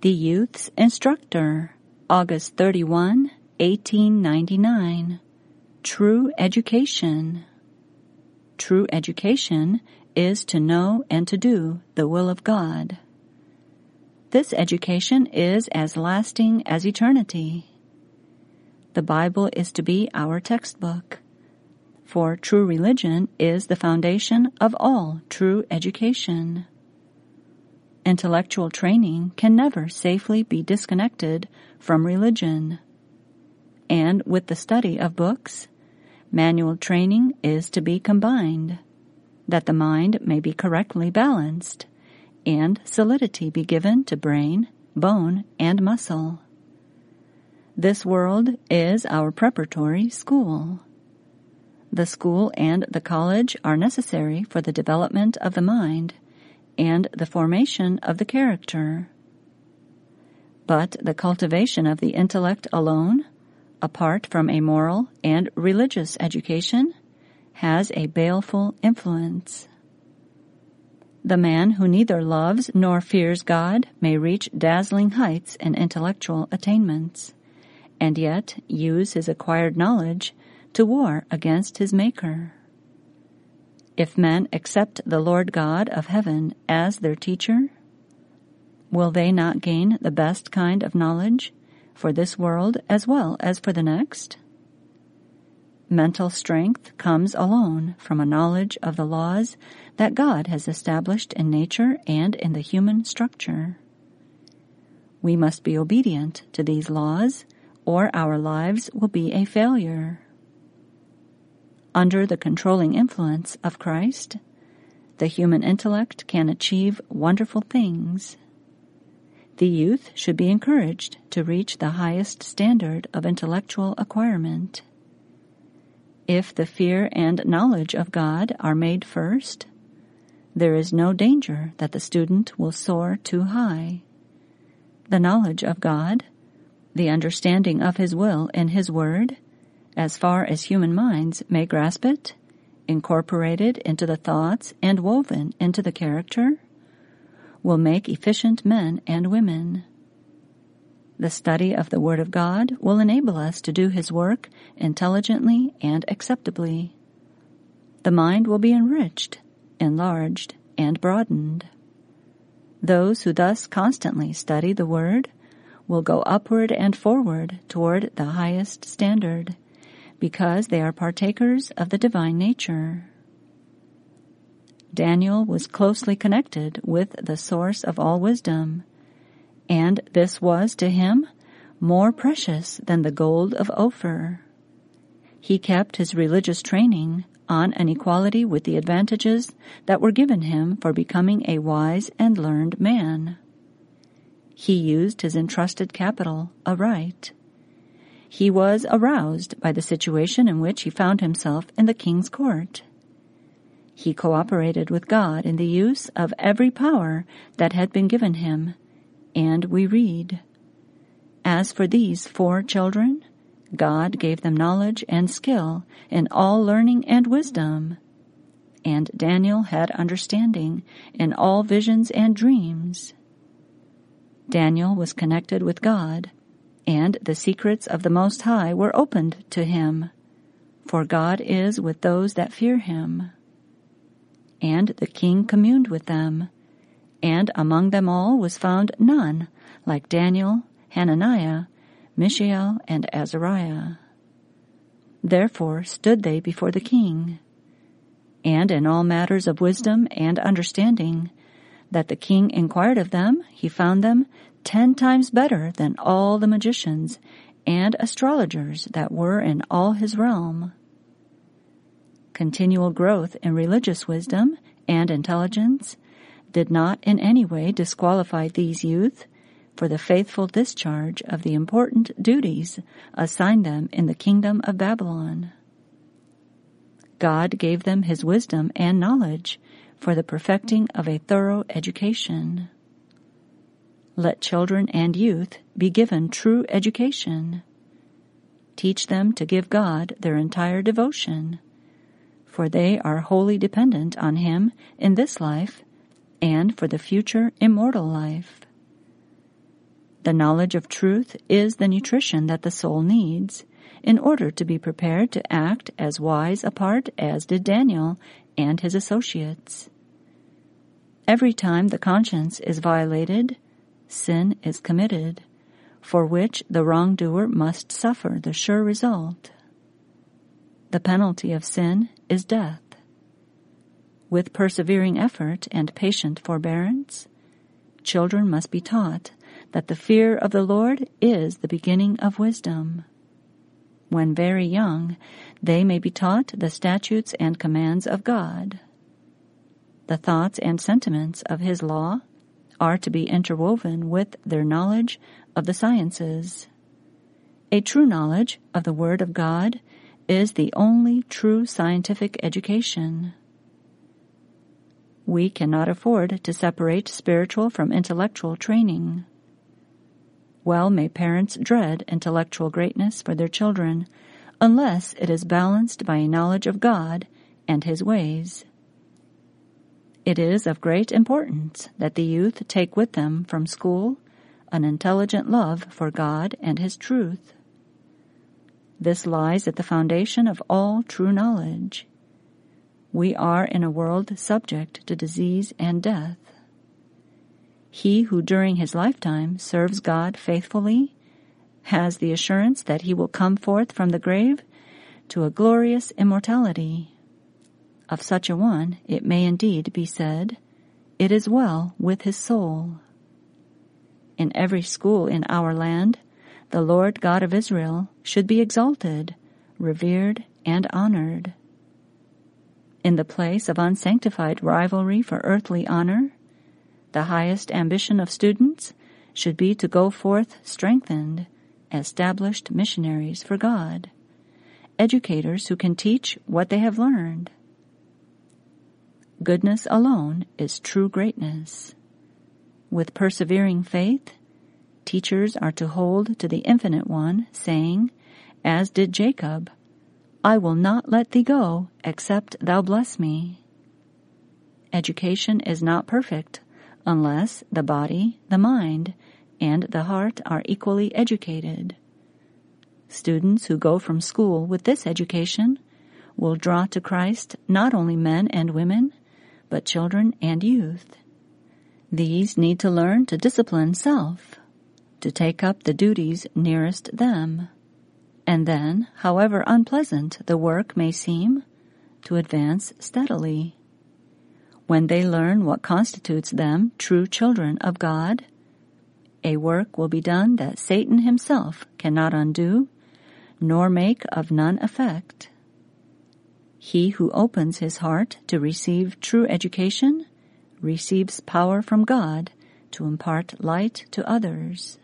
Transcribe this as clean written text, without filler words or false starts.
The Youth's Instructor, August 31, 1899. True Education. True education is to know and to do the will of God. This education is as lasting as eternity. The Bible is to be our textbook, for true religion is the foundation of all true education. Intellectual training can never safely be disconnected from religion. And with the study of books, manual training is to be combined, that the mind may be correctly balanced, and solidity be given to brain, bone, and muscle. This world is our preparatory school. The school and the college are necessary for the development of the mind and the formation of the character. But the cultivation of the intellect alone, apart from a moral and religious education, has a baleful influence. The man who neither loves nor fears God may reach dazzling heights in intellectual attainments, and yet use his acquired knowledge to war against his Maker. If men accept the Lord God of heaven as their teacher, will they not gain the best kind of knowledge for this world as well as for the next? Mental strength comes alone from a knowledge of the laws that God has established in nature and in the human structure. We must be obedient to these laws, or our lives will be a failure. Under the controlling influence of Christ, the human intellect can achieve wonderful things. The youth should be encouraged to reach the highest standard of intellectual acquirement. If the fear and knowledge of God are made first, there is no danger that the student will soar too high. The knowledge of God, the understanding of His will in His Word, as far as human minds may grasp it, incorporated into the thoughts and woven into the character, will make efficient men and women. The study of the Word of God will enable us to do His work intelligently and acceptably. The mind will be enriched, enlarged, and broadened. Those who thus constantly study the Word will go upward and forward toward the highest standard, because they are partakers of the divine nature. Daniel was closely connected with the source of all wisdom, and this was to him more precious than the gold of Ophir. He kept his religious training on an equality with the advantages that were given him for becoming a wise and learned man. He used his entrusted capital aright. He was aroused by the situation in which he found himself in the king's court. He cooperated with God in the use of every power that had been given him, and we read, "As for these 4 children, God gave them knowledge and skill in all learning and wisdom, and Daniel had understanding in all visions and dreams." Daniel was connected with God, and the secrets of the Most High were opened to him, for God is with those that fear Him. And the king communed with them, and among them all was found none like Daniel, Hananiah, Mishael, and Azariah. Therefore stood they before the king, and in all matters of wisdom and understanding that the king inquired of them, he found them 10 times better than all the magicians and astrologers that were in all his realm. Continual growth in religious wisdom and intelligence did not in any way disqualify these youth for the faithful discharge of the important duties assigned them in the kingdom of Babylon. God gave them His wisdom and knowledge for the perfecting of a thorough education. Let children and youth be given true education. Teach them to give God their entire devotion, for they are wholly dependent on Him in this life and for the future immortal life. The knowledge of truth is the nutrition that the soul needs in order to be prepared to act as wise a part as did Daniel and his associates. Every time the conscience is violated, sin is committed, for which the wrongdoer must suffer the sure result. The penalty of sin is death. With persevering effort and patient forbearance, children must be taught that the fear of the Lord is the beginning of wisdom. When very young, they may be taught the statutes and commands of God. The thoughts and sentiments of His law are to be interwoven with their knowledge of the sciences. A true knowledge of the Word of God is the only true scientific education. We cannot afford to separate spiritual from intellectual training. Well may parents dread intellectual greatness for their children unless it is balanced by a knowledge of God and His ways. It is of great importance that the youth take with them from school an intelligent love for God and His truth. This lies at the foundation of all true knowledge. We are in a world subject to disease and death. He who during his lifetime serves God faithfully has the assurance that he will come forth from the grave to a glorious immortality. Of such a one it may indeed be said, "It is well with his soul." In every school in our land, the Lord God of Israel should be exalted, revered, and honored. In the place of unsanctified rivalry for earthly honor, the highest ambition of students should be to go forth strengthened, established missionaries for God, educators who can teach what they have learned. Goodness alone is true greatness. With persevering faith, teachers are to hold to the Infinite One, saying, as did Jacob, "I will not let thee go except thou bless me." Education is not perfect unless the body, the mind, and the heart are equally educated. Students who go from school with this education will draw to Christ not only men and women, but children and youth. These need to learn to discipline self, to take up the duties nearest them, and then, however unpleasant the work may seem, to advance steadily. When they learn what constitutes them true children of God, a work will be done that Satan himself cannot undo, nor make of none effect. He who opens his heart to receive true education receives power from God to impart light to others.